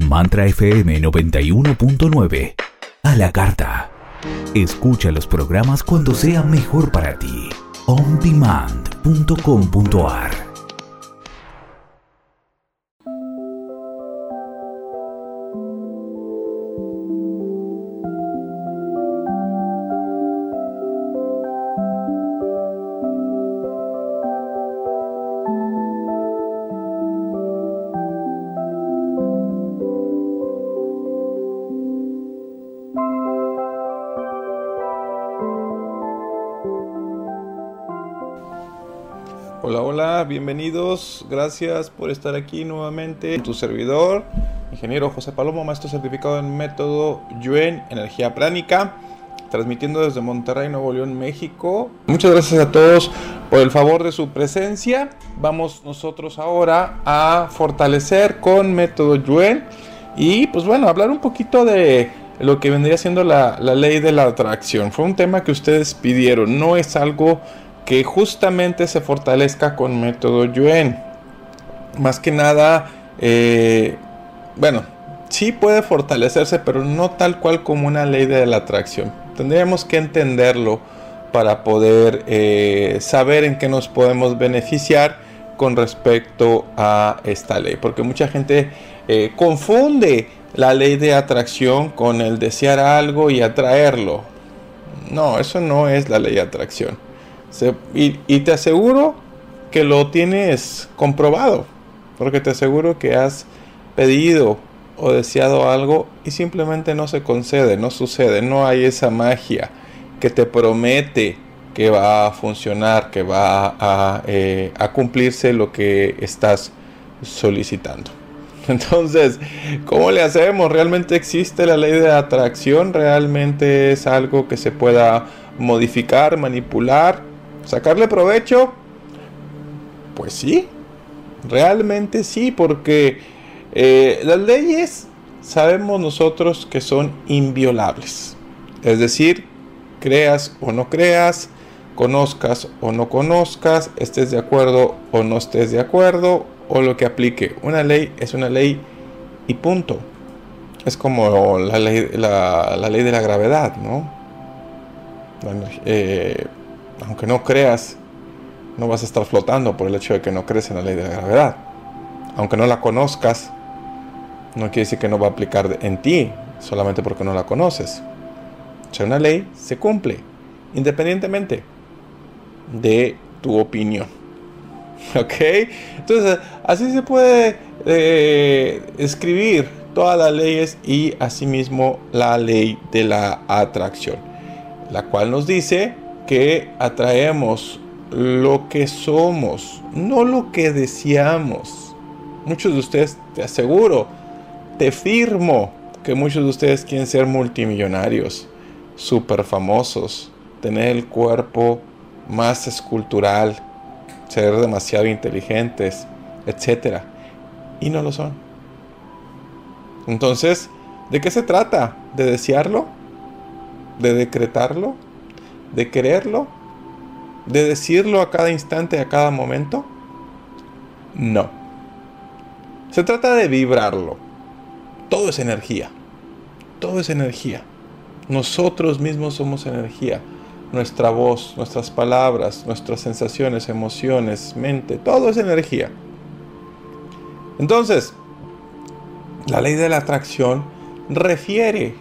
Mantra FM 91.9. A la carta. Escucha los programas cuando sea mejor para ti. ondemand.com.ar. Hola, bienvenidos, gracias por estar aquí nuevamente. Tu servidor, ingeniero José Palomo, maestro certificado en método Yuen, energía pránica, transmitiendo desde Monterrey, Nuevo León, México. Muchas gracias a todos por el favor de su presencia. Vamos nosotros ahora a fortalecer con método Yuen y pues bueno, hablar un poquito de lo que vendría siendo la ley de la atracción. Fue un tema que ustedes pidieron, no es algo que justamente se fortalezca con método Yuen. Más que nada, bueno, sí puede fortalecerse, pero no tal cual como una ley de la atracción. Tendríamos que entenderlo para poder saber en qué nos podemos beneficiar con respecto a esta ley. Porque mucha gente confunde la ley de atracción con el desear algo y atraerlo. No, eso no es la ley de atracción. Y te aseguro que lo tienes comprobado, porque te aseguro que has pedido o deseado algo y simplemente no se concede, no sucede, no hay esa magia que te promete que va a funcionar, que va a cumplirse lo que estás solicitando. Entonces, ¿cómo le hacemos? ¿Realmente existe la ley de atracción? ¿Realmente es algo que se pueda modificar, manipular? ¿Sacarle provecho? Pues sí, realmente sí, porque las leyes sabemos nosotros que son inviolables. Es decir, creas o no creas, conozcas o no conozcas, estés de acuerdo o no estés de acuerdo, o lo que aplique. Una ley es una ley y punto. Es como la ley de la gravedad, ¿no? Aunque no creas, no vas a estar flotando por el hecho de que no crees en la ley de la gravedad. Aunque no la conozcas, no quiere decir que no va a aplicar en ti, solamente porque no la conoces. O sea, una ley se cumple, independientemente de tu opinión. ¿Ok? Entonces, así se puede escribir todas las leyes y asimismo la ley de la atracción, la cual nos dice que atraemos lo que somos, no lo que deseamos. Muchos de ustedes, te aseguro, te firmo que muchos de ustedes quieren ser multimillonarios, súper famosos, tener el cuerpo más escultural, ser demasiado inteligentes, etc. Y no lo son. Entonces, ¿de qué se trata? ¿De desearlo? ¿De decretarlo? ¿De quererlo? ¿De decirlo a cada instante, a cada momento? No. Se trata de vibrarlo. Todo es energía. Todo es energía. Nosotros mismos somos energía. Nuestra voz, nuestras palabras, nuestras sensaciones, emociones, mente, todo es energía. Entonces, la ley de la atracción refiere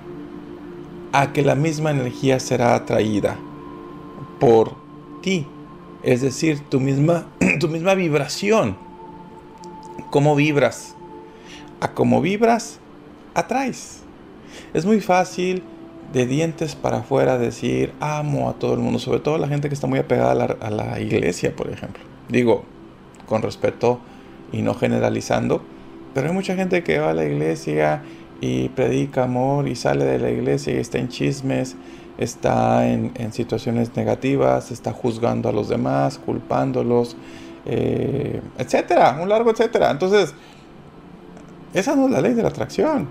a que la misma energía será atraída por ti, es decir, tu misma vibración. ¿Cómo vibras? A cómo vibras, atraes. Es muy fácil de dientes para afuera decir amo a todo el mundo, sobre todo la gente que está muy apegada a la iglesia, por ejemplo. Digo, con respeto y no generalizando, pero hay mucha gente que va a la iglesia y predica amor y sale de la iglesia y está en chismes, está en situaciones negativas, está juzgando a los demás, culpándolos, etcétera, un largo etcétera. Entonces, esa no es la ley de la atracción.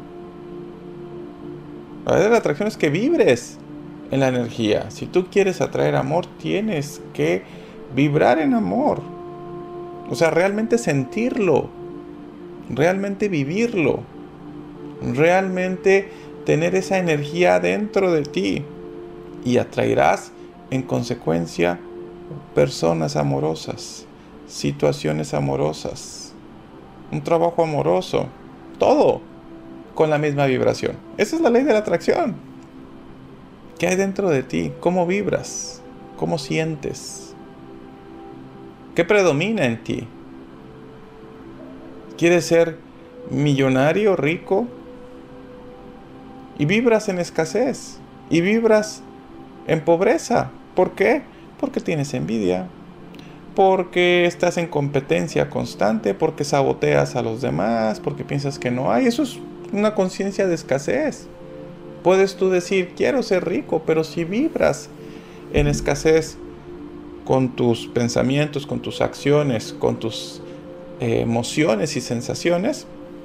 La ley de la atracción es que vibres en la energía. Si tú quieres atraer amor, tienes que vibrar en amor. O sea, realmente sentirlo, realmente vivirlo. realmente tener esa energía dentro de ti, y atraerás en consecuencia personas amorosas, situaciones amorosas, un trabajo amoroso, todo con la misma vibración. Esa es la ley de la atracción. ¿Qué hay dentro de ti? ¿Cómo vibras? ¿Cómo sientes? ¿Qué predomina en ti? ¿Quieres ser millonario, rico? Y vibras en escasez. Y vibras en pobreza. ¿Por qué? Porque tienes envidia. Porque estás en competencia constante. Porque saboteas a los demás. Porque piensas que no hay. Eso es una conciencia de escasez. Puedes tú decir, quiero ser rico. Pero si vibras en escasez con tus pensamientos, con tus acciones, con tus emociones y sensaciones,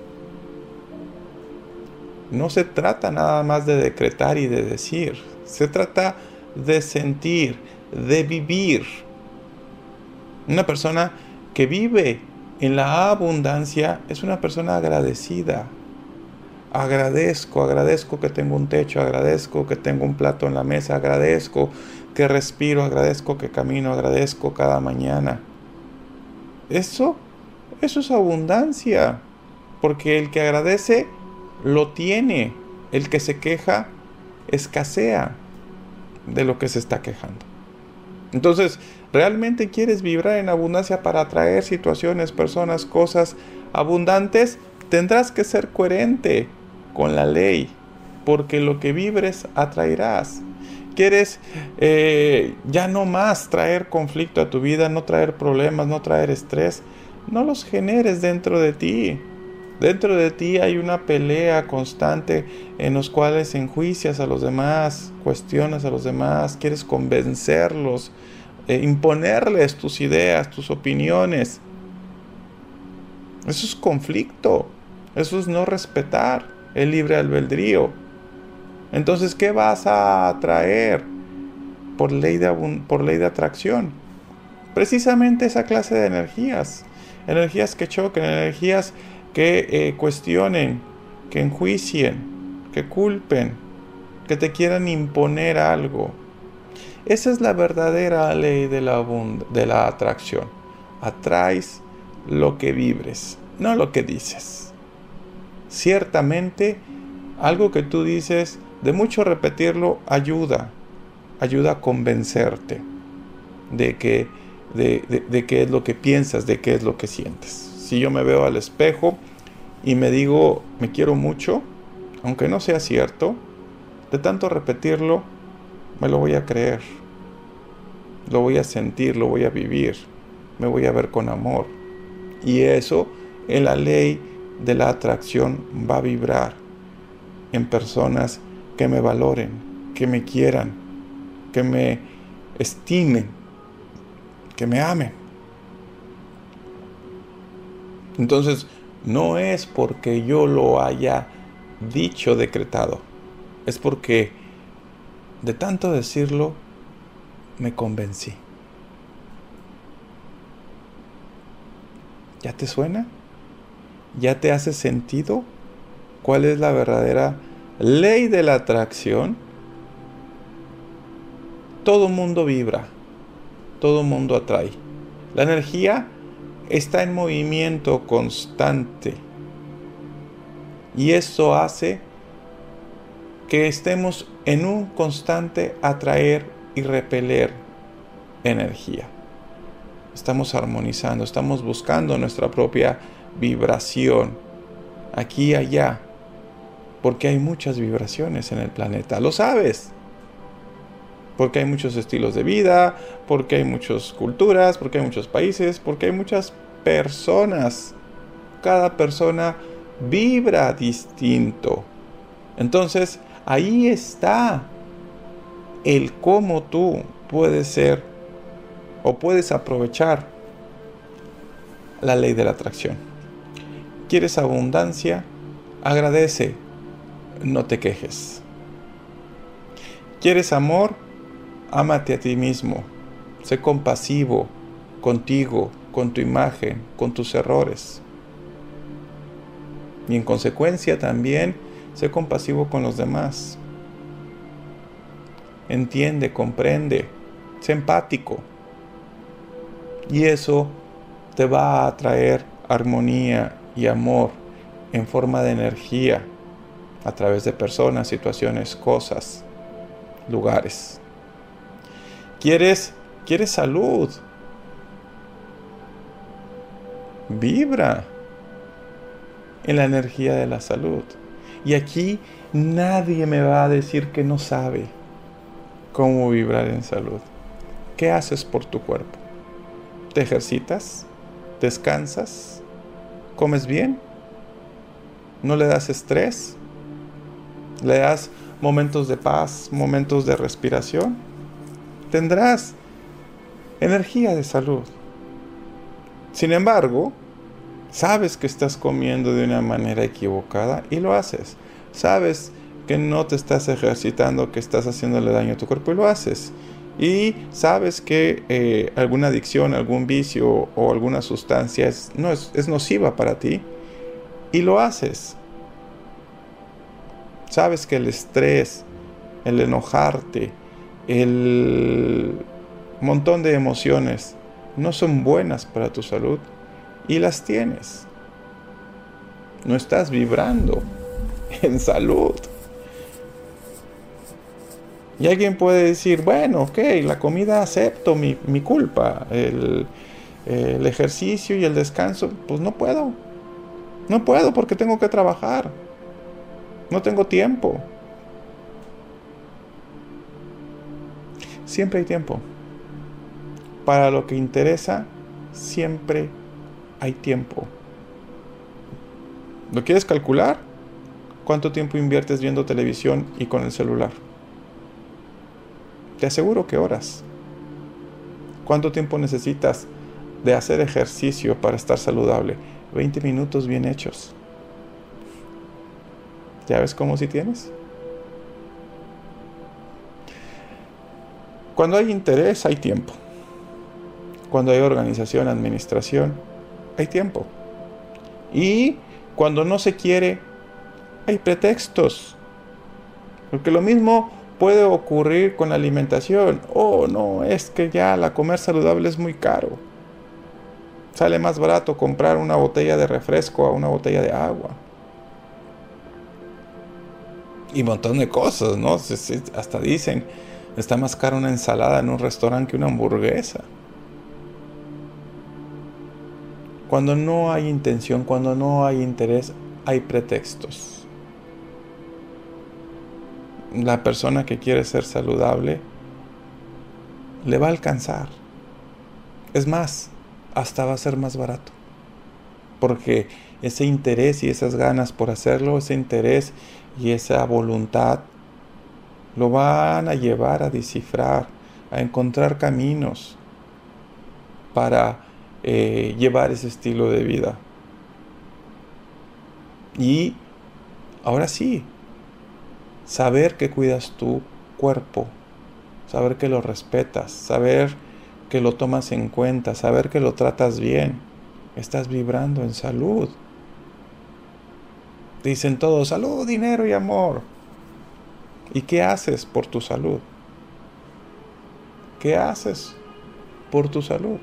no se trata nada más de decretar y de decir. Se trata de sentir, de vivir. Una persona que vive en la abundancia es una persona agradecida. Agradezco que tengo un techo, agradezco que tengo un plato en la mesa, agradezco que respiro, agradezco que camino, agradezco cada mañana. Eso es abundancia, porque el que agradece lo tiene, el que se queja escasea de lo que se está quejando. Entonces, ¿realmente quieres vibrar en abundancia para atraer situaciones, personas, cosas abundantes? Tendrás que ser coherente con la ley, porque lo que vibres atraerás. ¿Quieres ya no más traer conflicto a tu vida, no traer problemas, no traer estrés? No los generes dentro de ti. Dentro de ti hay una pelea constante en los cuales enjuicias a los demás, cuestionas a los demás, quieres convencerlos, imponerles tus ideas, tus opiniones. Eso es conflicto, eso es no respetar el libre albedrío. Entonces, ¿qué vas a atraer por ley de atracción? Precisamente esa clase de energías. Energías que choquen, energías que cuestionen, que enjuicien, que culpen, que te quieran imponer algo. Esa es la verdadera ley de la atracción. Atraes lo que vibres, no lo que dices. Ciertamente, algo que tú dices, de mucho repetirlo, ayuda a convencerte de qué es lo que piensas, de qué es lo que sientes. Si yo me veo al espejo y me digo, me quiero mucho, aunque no sea cierto, de tanto repetirlo, me lo voy a creer, lo voy a sentir, lo voy a vivir, me voy a ver con amor. Y eso, en la ley de la atracción, va a vibrar en personas que me valoren, que me quieran, que me estimen, que me amen. Entonces, no es porque yo lo haya dicho, decretado. Es porque de tanto decirlo, me convencí. ¿Ya te suena? ¿Ya te hace sentido cuál es la verdadera ley de la atracción? Todo mundo vibra, todo mundo atrae. La energía está en movimiento constante y eso hace que estemos en un constante atraer y repeler energía. Estamos armonizando, estamos buscando nuestra propia vibración aquí y allá, porque hay muchas vibraciones en el planeta, lo sabes. Porque hay muchos estilos de vida, porque hay muchas culturas, porque hay muchos países, porque hay muchas personas. Cada persona vibra distinto. Entonces, ahí está el cómo tú puedes ser o puedes aprovechar la ley de la atracción. ¿Quieres abundancia? Agradece, no te quejes. ¿Quieres amor? Ámate a ti mismo, sé compasivo contigo, con tu imagen, con tus errores. Y en consecuencia también sé compasivo con los demás. Entiende, comprende, sé empático. Y eso te va a traer armonía y amor en forma de energía a través de personas, situaciones, cosas, lugares. ¿Quieres salud? Vibra en la energía de la salud. Y aquí nadie me va a decir que no sabe cómo vibrar en salud. ¿Qué haces por tu cuerpo? ¿Te ejercitas? ¿Descansas? ¿Comes bien? ¿No le das estrés? ¿Le das momentos de paz, momentos de respiración? Tendrás energía de salud. Sin embargo, sabes que estás comiendo de una manera equivocada y lo haces. Sabes que no te estás ejercitando, que estás haciéndole daño a tu cuerpo y lo haces. Y sabes que alguna adicción, algún vicio o alguna sustancia es nociva para ti y lo haces. Sabes que el estrés, el enojarte, el montón de emociones no son buenas para tu salud y las tienes. No estás vibrando en salud. Y alguien puede decir, bueno, ok, la comida acepto mi culpa, el ejercicio y el descanso, pues no puedo. No puedo porque tengo que trabajar. No tengo tiempo. Siempre hay tiempo. Para lo que interesa, siempre hay tiempo. ¿Lo quieres calcular? ¿Cuánto tiempo inviertes viendo televisión y con el celular? Te aseguro que horas. ¿Cuánto tiempo necesitas de hacer ejercicio para estar saludable? 20 minutos bien hechos. ¿Ya ves cómo si tienes? Cuando hay interés, hay tiempo. Cuando hay organización, administración, hay tiempo. Y cuando no se quiere, hay pretextos. Porque lo mismo puede ocurrir con la alimentación. Oh, no, es que ya la comer saludable es muy caro. Sale más barato comprar una botella de refresco a una botella de agua. Y un montón de cosas, ¿no? Hasta dicen, está más cara una ensalada en un restaurante que una hamburguesa. Cuando no hay intención, cuando no hay interés, hay pretextos. La persona que quiere ser saludable le va a alcanzar. Es más, hasta va a ser más barato. Porque ese interés y esas ganas por hacerlo, ese interés y esa voluntad, lo van a llevar a descifrar, a encontrar caminos para llevar ese estilo de vida. Y ahora sí, saber que cuidas tu cuerpo, saber que lo respetas, saber que lo tomas en cuenta, saber que lo tratas bien, estás vibrando en salud. Dicen todos, salud, dinero y amor. ¿Y qué haces por tu salud? ¿Qué haces por tu salud?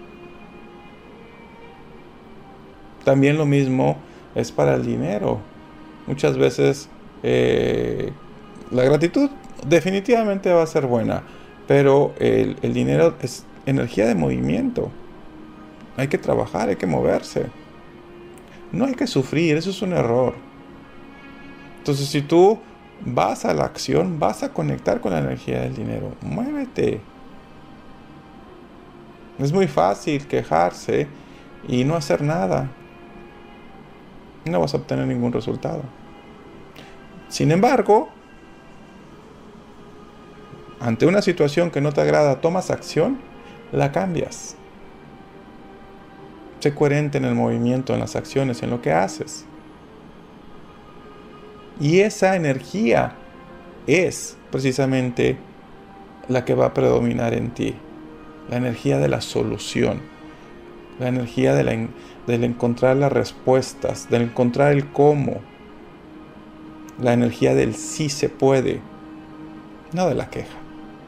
También lo mismo es para el dinero. Muchas veces la gratitud definitivamente va a ser buena, pero el dinero es energía de movimiento. Hay que trabajar, hay que moverse. No hay que sufrir, eso es un error. Entonces, si tú vas a la acción, vas a conectar con la energía del dinero. Muévete. Es muy fácil quejarse y no hacer nada. No vas a obtener ningún resultado. Sin embargo, ante una situación que no te agrada, tomas acción, la cambias. Sé coherente en el movimiento, en las acciones, en lo que haces. Y esa energía es precisamente la que va a predominar en ti. La energía de la solución. la energía del encontrar las respuestas, del encontrar el cómo, la energía del sí se puede, no de la queja.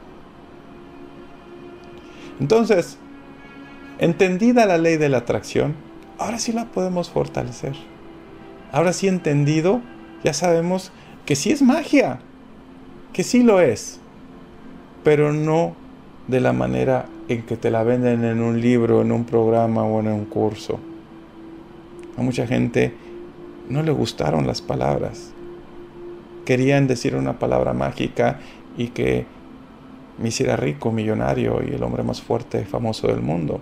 Entonces, entendida la ley de la atracción, ahora sí la podemos fortalecer. Ahora sí entendido, ya sabemos que sí es magia, que sí lo es, pero no de la manera en que te la venden en un libro, en un programa o en un curso. A mucha gente no le gustaron las palabras. Querían decir una palabra mágica y que me hiciera rico, millonario y el hombre más fuerte y famoso del mundo.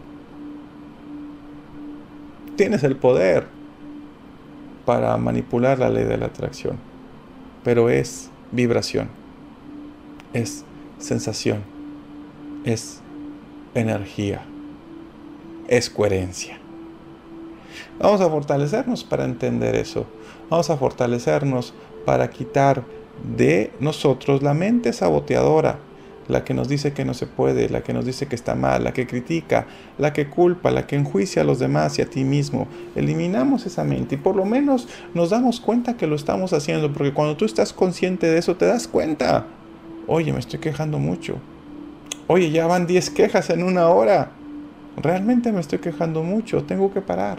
Tienes el poder para manipular la ley de la atracción, pero es vibración, es sensación, es energía, es coherencia. Vamos a fortalecernos para entender eso. Vamos a fortalecernos para quitar de nosotros la mente saboteadora, la que nos dice que no se puede, la que nos dice que está mal, la que critica, la que culpa, la que enjuicia a los demás y a ti mismo. Eliminamos esa mente y por lo menos nos damos cuenta que lo estamos haciendo, porque cuando tú estás consciente de eso te das cuenta. Oye, me estoy quejando mucho. Oye, ya van 10 quejas en una hora. Realmente me estoy quejando mucho, tengo que parar.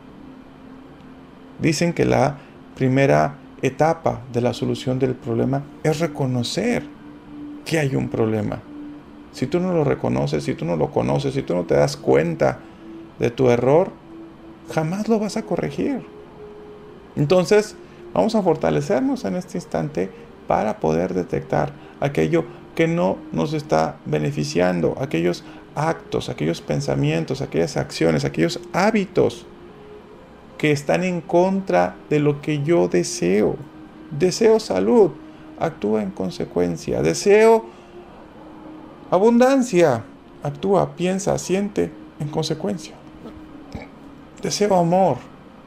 Dicen que la primera etapa de la solución del problema es reconocer que hay un problema. Si tú no lo reconoces, si tú no lo conoces, si tú no te das cuenta de tu error, jamás lo vas a corregir. Entonces, vamos a fortalecernos en este instante para poder detectar aquello que no nos está beneficiando, aquellos actos, aquellos pensamientos, aquellas acciones, aquellos hábitos que están en contra de lo que yo deseo. Deseo salud, actúa en consecuencia. Deseo abundancia, actúa, piensa, siente en consecuencia. Deseo amor,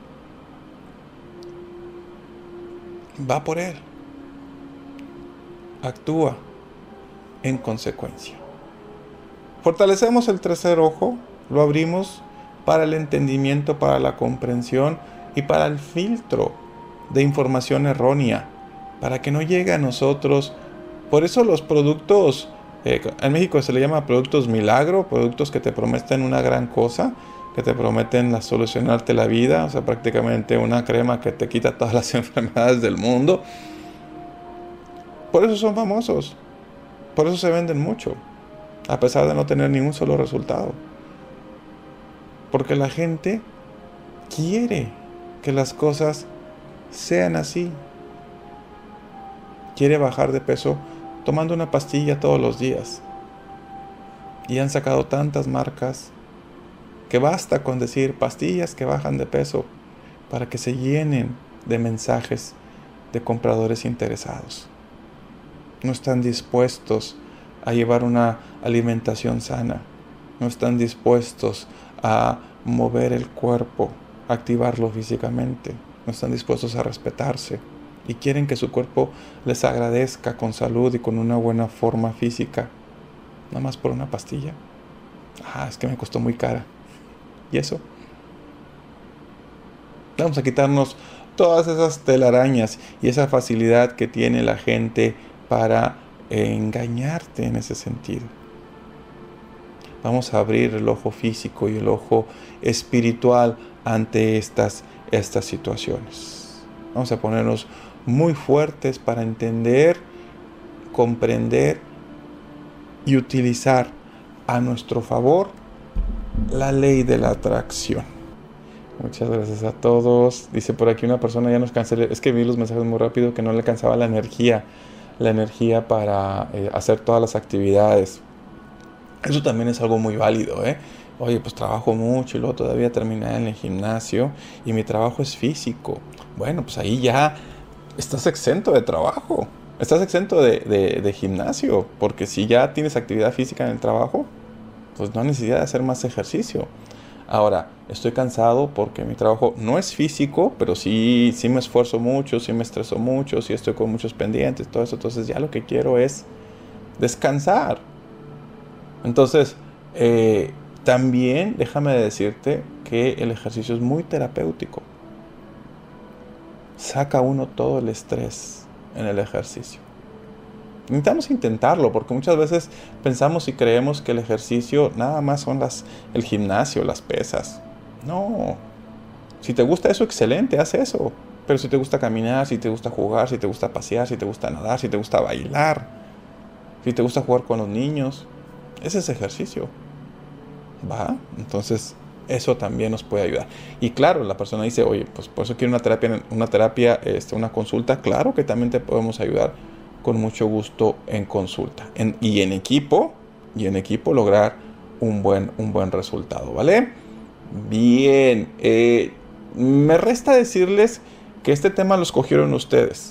va por él, actúa en consecuencia. Fortalecemos el tercer ojo, lo abrimos para el entendimiento, para la comprensión y para el filtro de información errónea, para que no llegue a nosotros. Por eso los productos, en México se le llama productos milagro, productos que te prometen una gran cosa, que te prometen solucionarte la vida, o sea, prácticamente una crema que te quita todas las enfermedades del mundo. Por eso son famosos, por eso se venden mucho, a pesar de no tener ningún solo resultado. Porque la gente quiere que las cosas sean así. Quiere bajar de peso tomando una pastilla todos los días. Y han sacado tantas marcas que basta con decir pastillas que bajan de peso para que se llenen de mensajes de compradores interesados. No están dispuestos a llevar una alimentación sana. No están dispuestos a mover el cuerpo, a activarlo físicamente. No están dispuestos a respetarse. Y quieren que su cuerpo les agradezca con salud y con una buena forma física. Nada más por una pastilla. Es que me costó muy cara. ¿Y eso? Vamos a quitarnos todas esas telarañas y esa facilidad que tiene la gente para engañarte en ese sentido. Vamos a abrir el ojo físico y el ojo espiritual ante estas situaciones. Vamos a ponernos muy fuertes para entender, comprender y utilizar a nuestro favor la ley de la atracción. Muchas gracias a todos. Dice por aquí una persona, ya nos cancelé, es que vi los mensajes muy rápido, que no le alcanzaba la energía para hacer todas las actividades. Eso también es algo muy válido, Oye, pues trabajo mucho y luego todavía terminé en el gimnasio y mi trabajo es físico. Bueno, pues ahí ya estás exento de trabajo, estás exento de gimnasio, porque si ya tienes actividad física en el trabajo, pues no hay necesidad de hacer más ejercicio. Ahora, estoy cansado porque mi trabajo no es físico, pero sí me esfuerzo mucho, sí me estreso mucho, sí estoy con muchos pendientes, todo eso. Entonces ya lo que quiero es descansar. Entonces, También déjame decirte que el ejercicio es muy terapéutico. Saca uno todo el estrés en el ejercicio. Necesitamos intentarlo, porque muchas veces pensamos y creemos que el ejercicio nada más son el gimnasio, las pesas. No. Si te gusta eso, excelente, haz eso. Pero si te gusta caminar, si te gusta jugar, si te gusta pasear, si te gusta nadar, si te gusta bailar, si te gusta jugar con los niños, ese es ejercicio. ¿Va? Entonces, eso también nos puede ayudar. Y claro, la persona dice, oye, pues por eso quiero una terapia, una consulta. Claro que también te podemos ayudar con mucho gusto en consulta. Y en equipo lograr un buen resultado, ¿vale? Bien. Me resta decirles que este tema lo escogieron ustedes.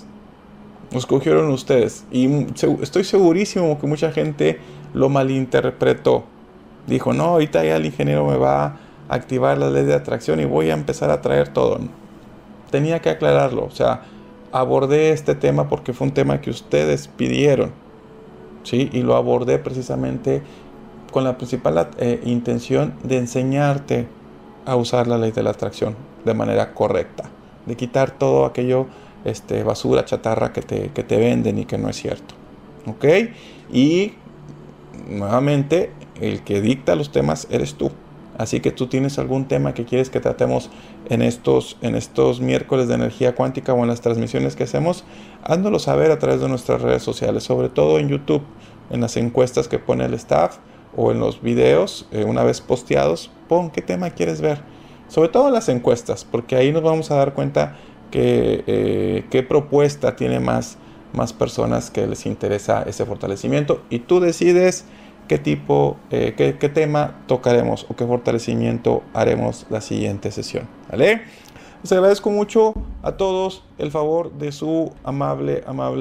Y estoy segurísimo que mucha gente lo malinterpretó. Dijo, no, ahorita ya el ingeniero me va a activar la ley de atracción y voy a empezar a traer todo. Tenía que aclararlo. O sea, abordé este tema porque fue un tema que ustedes pidieron, ¿sí? Y lo abordé precisamente con la principal intención de enseñarte a usar la ley de la atracción de manera correcta. De quitar todo aquello, basura, chatarra que te venden y que no es cierto. ¿Ok? Y nuevamente, el que dicta los temas eres tú. Así que tú tienes algún tema que quieres que tratemos en estos miércoles de energía cuántica o en las transmisiones que hacemos, háznoslo saber a través de nuestras redes sociales, sobre todo en YouTube, en las encuestas que pone el staff o en los videos, una vez posteados, pon qué tema quieres ver. Sobre todo en las encuestas, porque ahí nos vamos a dar cuenta qué propuesta tiene más personas que les interesa ese fortalecimiento, y tú decides qué tema tocaremos o qué fortalecimiento haremos la siguiente sesión, ¿vale? Les agradezco mucho a todos el favor de su amable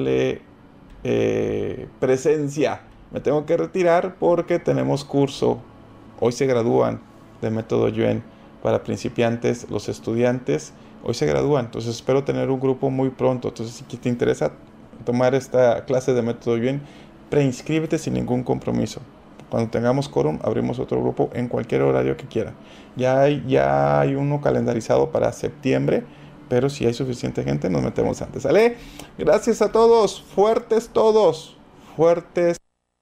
presencia. Me tengo que retirar porque tenemos curso. Hoy se gradúan de método Yuen para principiantes, los estudiantes. Hoy se gradúan, entonces espero tener un grupo muy pronto. Entonces, si te interesa tomar esta clase de método Yuen, preinscríbete sin ningún compromiso. Cuando tengamos quórum, abrimos otro grupo en cualquier horario que quieran. Ya hay uno calendarizado para septiembre, pero si hay suficiente gente, nos metemos antes. ¿Sale? Gracias a todos. Fuertes todos. Fuertes.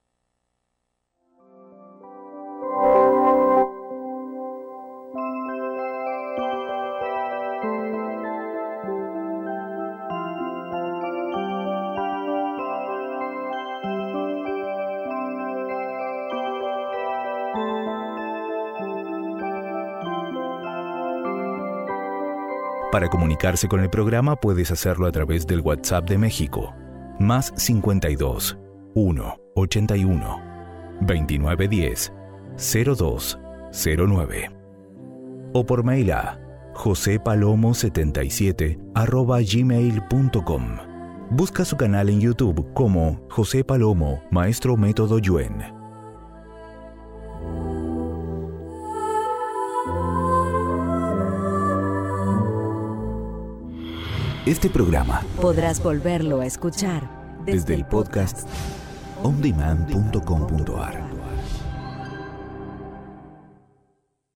Para comunicarse con el programa puedes hacerlo a través del WhatsApp de México, más 52 1 81 2910 0209, o por mail a josepalomo77@gmail.com. Busca su canal en YouTube como José Palomo, Maestro Método Yuen. Este programa podrás volverlo a escuchar desde el podcast ondemand.com.ar.